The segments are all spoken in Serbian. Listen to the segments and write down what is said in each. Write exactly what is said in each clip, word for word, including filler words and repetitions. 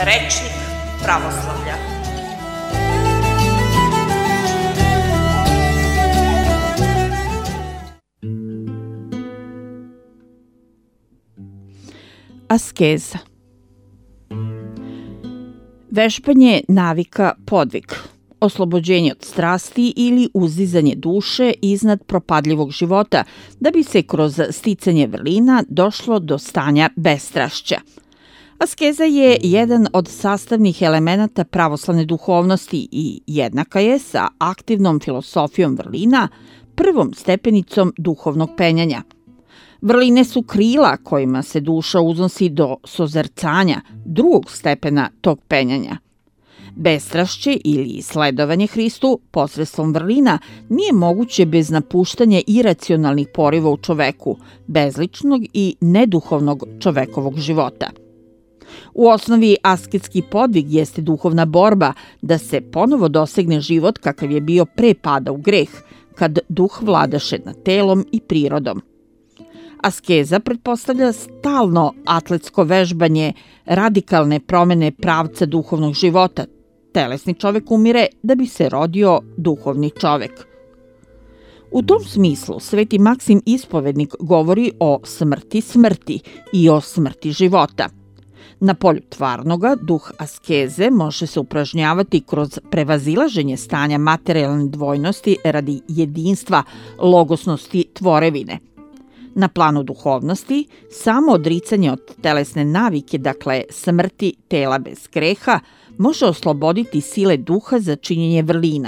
Rečnik pravoslavlja. Askeza. Vežbanje navika podvig, oslobođenje od strasti ili uzdizanje duše iznad propadljivog života da bi se kroz sticanje vrlina došlo do stanja bestrašća. Askeza je jedan od sastavnih elemenata pravoslavne duhovnosti i jednaka je sa aktivnom filosofijom vrlina, prvom stepenicom duhovnog penjanja. Vrline su krila kojima se duša uznosi do sozercanja, drugog stepena tog penjanja. Bestrašće ili sledovanje Hristu posredstvom vrlina nije moguće bez napuštanja iracionalnih poriva u čoveku, bezličnog i neduhovnog čovekovog života. U osnovi asketski podvig jeste duhovna borba da se ponovo dosegne život kakav je bio pre pada u greh, kad duh vladaše nad telom i prirodom. Askeza pretpostavlja stalno atletsko vežbanje, radikalne promene pravca duhovnog života. Telesni čovek umire da bi se rodio duhovni čovek. U tom smislu Sveti Maksim Ispovednik govori o smrti smrti i o smrti života. Na polju tvarnoga duh askeze može se upražnjavati kroz prevazilaženje stanja materijalne dvojnosti radi jedinstva, logosnosti tvorevine. Na planu duhovnosti, samo odricanje od telesne navike, dakle smrti tela bez greha, može osloboditi sile duha za činjenje vrlina.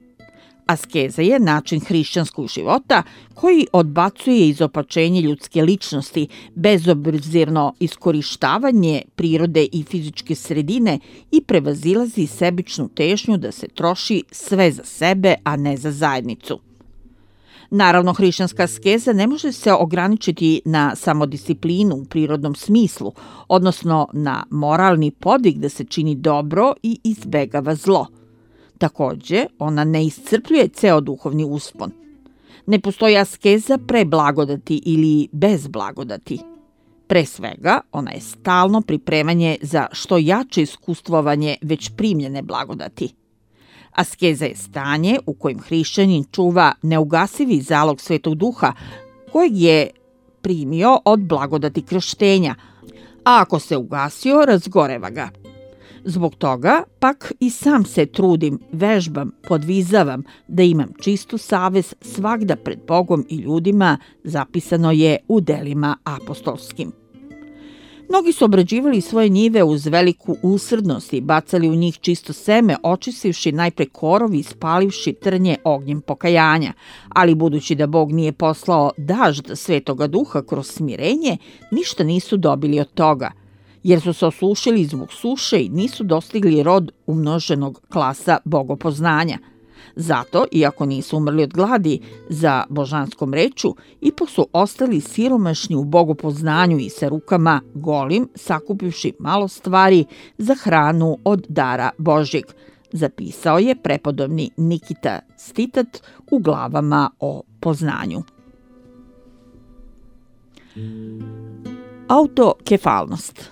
Askeza je način hrišćanskog života koji odbacuje izopačenje ljudske ličnosti, bezobzirno iskorištavanje prirode i fizičke sredine i prevazilazi sebičnu težnju da se troši sve za sebe, a ne za zajednicu. Naravno, hrišćanska askeza ne može se ograničiti na samodisciplinu u prirodnom smislu, odnosno na moralni podvig da se čini dobro i izbegava zlo. Takođe, ona ne iscrpljuje ceo duhovni uspon. Ne postoji askeza pre blagodati ili bez blagodati. Pre svega, ona je stalno pripremanje za što jače iskustvovanje već primljene blagodati. Askeza je stanje u kojem hrišćanin čuva neugasivi zalog Svetog Duha, kojeg je primio od blagodati krštenja, a ako se ugasio, razgoreva ga. Zbog toga, pak i sam se trudim, vežbam, podvizavam da imam čistu savest svagda pred Bogom i ljudima, zapisano je u delima apostolskim. Mnogi su obrađivali svoje njive uz veliku usrdnost i bacali u njih čisto seme, očistivši najpre korov i spalivši trnje ognjem pokajanja, ali budući da Bog nije poslao dažd Svetoga Duha kroz smirenje, ništa nisu dobili od toga, jer su se osušili zbog suše i nisu dostigli rod umnoženog klasa bogopoznanja. Zato, iako nisu umrli od gladi za božanskom reču, ipak su ostali siromašni u bogopoznanju i sa rukama golim, sakupivši malo stvari za hranu od dara Božjeg, zapisao je prepodobni Nikita Stitat u glavama o poznanju. Autokefalnost.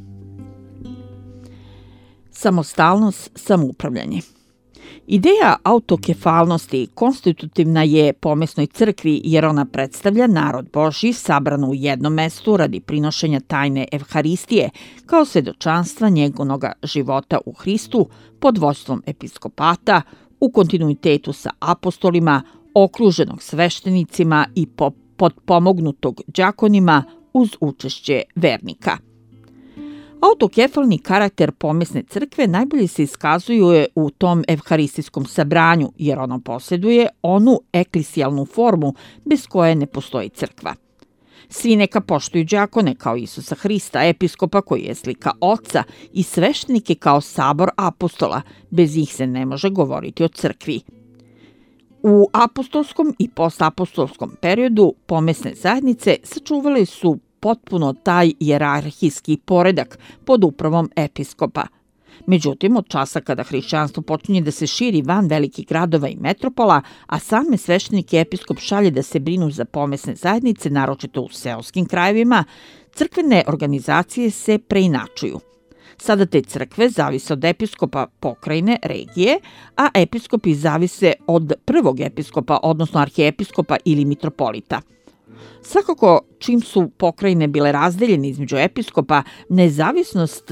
Samostalnost, samoupravljanje. Ideja autokefalnosti konstitutivna je pomesnoj crkvi jer ona predstavlja narod Božji sabran u jednom mestu radi prinošenja tajne Evharistije kao svedočanstva njegonoga života u Hristu pod vođstvom episkopata, u kontinuitetu sa apostolima, okruženog sveštenicima i potpomognutog đakonima uz učešće vernika. Autokefalni karakter pomesne crkve najbolje se iskazuje u tom evharistijskom sabranju, jer ono posjeduje onu eklesijalnu formu bez koje ne postoji crkva. Svi neka poštuju đakone kao Isusa Hrista, episkopa koji je slika oca i sveštenike kao sabor apostola, bez njih se ne može govoriti o crkvi. U apostolskom i postapostolskom periodu pomesne zajednice sačuvale su potpuno taj hijerarhijski poredak pod upravom episkopa. Međutim, od časa kada hrišćanstvo počinje da se širi van velikih gradova i metropola, a same sveštenike episkop šalje da se brinu za pomesne zajednice, naročito u seoskim krajevima, crkvene organizacije se preinačuju. Sada te crkve zavise od episkopa pokrajine, regije, a episkopi zavise od prvog episkopa, odnosno arhijepiskopa ili mitropolita. Svakako, čim su pokrajine bile razdeljene između episkopa, nezavisnost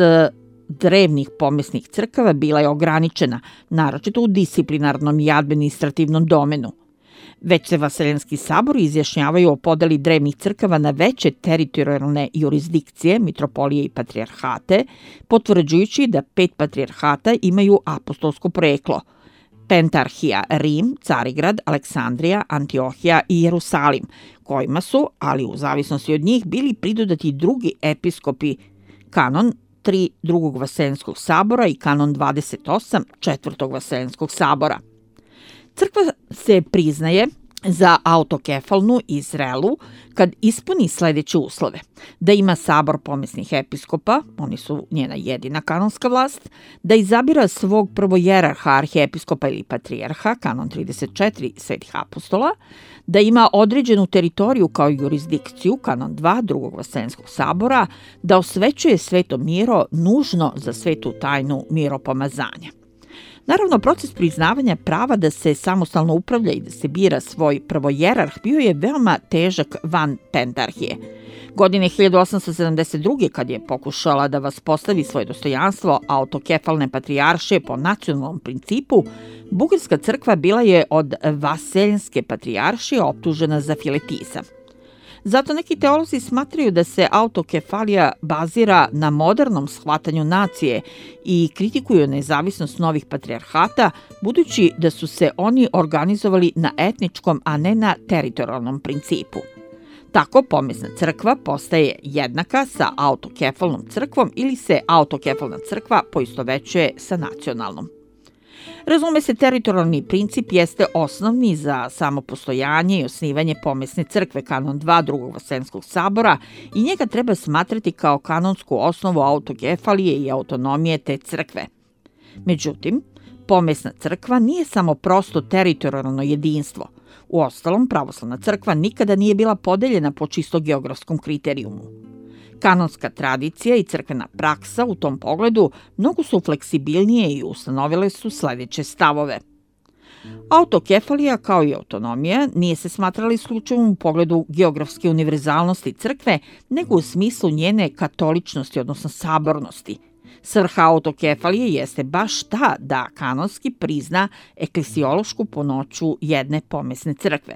drevnih pomesnih crkava bila je ograničena, naročito u disciplinarnom i administrativnom domenu. Već se vaseljenski sabori izjašnjavaju o podeli drevnih crkava na veće teritorijalne jurisdikcije, mitropolije i patrijarhate, potvrđujući da pet patrijarhata imaju apostolsko poreklo. Pentarhija Rim, Carigrad, Aleksandrija, Antiohija i Jerusalim, kojima su, ali u zavisnosti od njih, bili pridodati drugi episkopi, kanon tri drugog vaseljenskog sabora i kanon dvadeset osam četvrtog vaseljenskog sabora. Crkva se priznaje za autokefalnu i zrelu kad ispuni sledeće uslove. Da ima sabor pomesnih episkopa, oni su njena jedina kanonska vlast, da izabira svog prvojerarha, arhijepiskopa ili patrijarha, kanon trideset četiri svetih apostola, da ima određenu teritoriju kao jurisdikciju, kanon dva drugog vaseljenskog sabora, da osvećuje sveto miro nužno za svetu tajnu miropomazanja. Naravno, proces priznavanja prava da se samostalno upravlja i da se bira svoj prvojerarh bio je veoma težak van pentarhije. Godine hiljadu osamsto sedamdeset druge. kad je pokušala da vas postavi svoje dostojanstvo autokefalne patrijaršije po nacionalnom principu, Bugarska crkva bila je od vaseljenske patrijaršije optužena za filetizam. Zato neki teolozi smatraju da se autokefalija bazira na modernom shvatanju nacije i kritikuju nezavisnost novih patrijarhata, budući da su se oni organizovali na etničkom, a ne na teritorijalnom principu. Tako pomesna crkva postaje jednaka sa autokefalnom crkvom ili se autokefalna crkva poistovećuje sa nacionalnom. Razume se, teritorijalni princip jeste osnovni za samopostojanje i osnivanje pomesne crkve, kanon dva drugog vaseljenskog sabora, i njega treba smatrati kao kanonsku osnovu autokefalije i autonomije te crkve. Međutim, pomesna crkva nije samo prosto teritorijalno jedinstvo. Uostalom, pravoslavna crkva nikada nije bila podeljena po čisto geografskom kriterijumu. Kanonska tradicija i crkvena praksa u tom pogledu mnogo su fleksibilnije i ustanovile su sledeće stavove. Autokefalija, kao i autonomija, nije se smatrala isključivom u pogledu geografske univerzalnosti crkve, nego u smislu njene katoličnosti, odnosno sabornosti. Svrha autokefalije jeste baš ta da kanonski prizna eklesiološku punoću jedne pomesne crkve.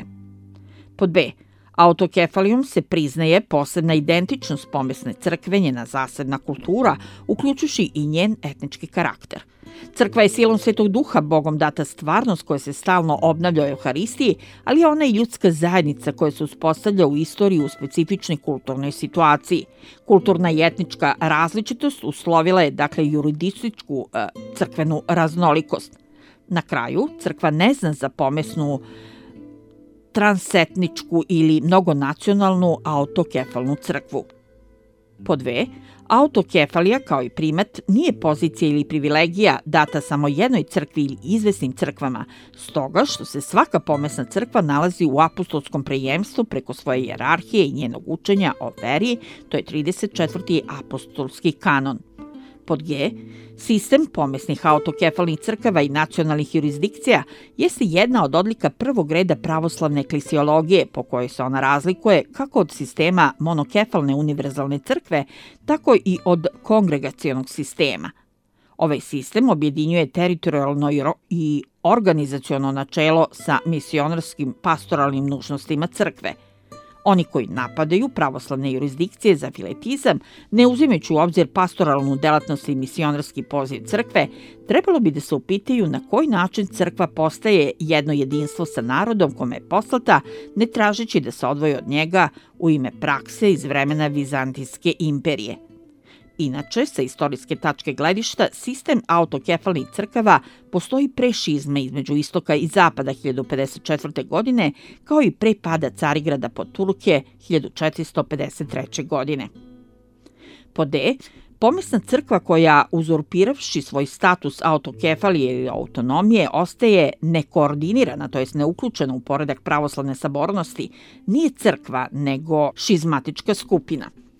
Pod B. Autokefalijom se priznaje posebna identičnost pomesne crkve, njena zasebna kultura, uključujući i njen etnički karakter. Crkva je silom Svetog Duha Bogom data stvarnost koja se stalno obnavlja u Euharistiji, ali je ona i ljudska zajednica koja se uspostavlja u istoriji u specifičnoj kulturnoj situaciji. Kulturna i etnička različitost uslovila je, dakle, juridističku e, crkvenu raznolikost. Na kraju, crkva ne zna za pomesnu transetničku ili mnogonacionalnu autokefalnu crkvu. Po dve, autokefalija kao i primat nije pozicija ili privilegija data samo jednoj crkvi ili izvesnim crkvama, stoga što se svaka pomesna crkva nalazi u apostolskom prejemstvu preko svoje hijerarhije i njenog učenja o veri, to je trideset četvrti apostolski kanon. Pod G, sistem pomesnih autokefalnih crkava i nacionalnih jurisdikcija jeste jedna od odlika prvog reda pravoslavne eklesiologije, po kojoj se ona razlikuje kako od sistema monokefalne univerzalne crkve, tako i od kongregacionog sistema. Ovaj sistem objedinjuje teritorijalno i organizaciono načelo sa misionarskim pastoralnim nužnostima crkve. Oni koji napadaju pravoslavne jurisdikcije za filetizam, ne uzimajući u obzir pastoralnu delatnost i misionarski poziv crkve, trebalo bi da se upitaju na koji način crkva postaje jedno jedinstvo sa narodom kome je poslata, ne tražeći da se odvoji od njega u ime prakse iz vremena Vizantijske imperije. Inače, sa istorijske tačke gledišta, sistem autokefalnih crkava postoji pre šizme između istoka i zapada hiljadu pedeset četvrte. godine, kao i pre pada Carigrada pod Turke hiljadu četiristo pedeset treće. godine. Pod D, pomesna crkva koja, uzurpiravši svoj status autokefalije ili autonomije, ostaje nekoordinirana, to jest neuključena u poredak pravoslavne sabornosti, nije crkva, nego šizmatička skupina.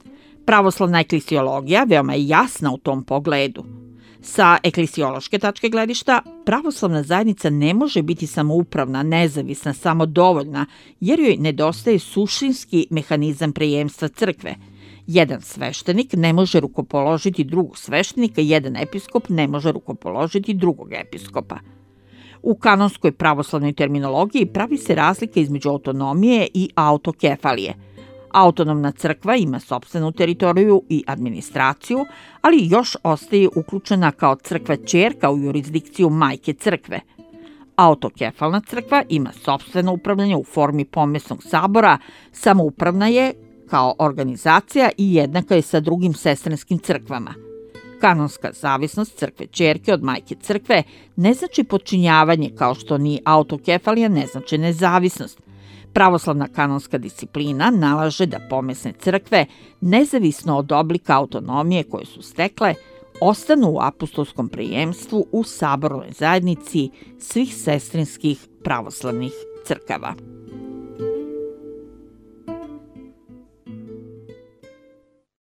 Pravoslavna eklesiologija veoma je jasna u tom pogledu. Sa eklesiološke tačke gledišta, pravoslavna zajednica ne može biti samoupravna, nezavisna, samodovoljna, jer joj nedostaje suštinski mehanizam prejemstva crkve. Jedan sveštenik ne može rukopoložiti drugog sveštenika, jedan episkop ne može rukopoložiti drugog episkopa. U kanonskoj pravoslavnoj terminologiji pravi se razlika između autonomije i autokefalije. Autonomna crkva ima sopstvenu teritoriju i administraciju, ali još ostaje uključena kao crkva ćerka u jurisdikciju majke crkve. Autokefalna crkva ima sopstveno upravljanje u formi pomesnog sabora, samoupravna je kao organizacija i jednaka je sa drugim sestrinskim crkvama. Kanonska zavisnost crkve ćerke od majke crkve ne znači podčinjavanje, kao što ni autokefalija ne znači nezavisnost. Pravoslavna kanonska disciplina nalaže da pomesne crkve, nezavisno od oblika autonomije koje su stekle, ostanu u apostolskom prijemstvu u sabornoj zajednici svih sestrinskih pravoslavnih crkava.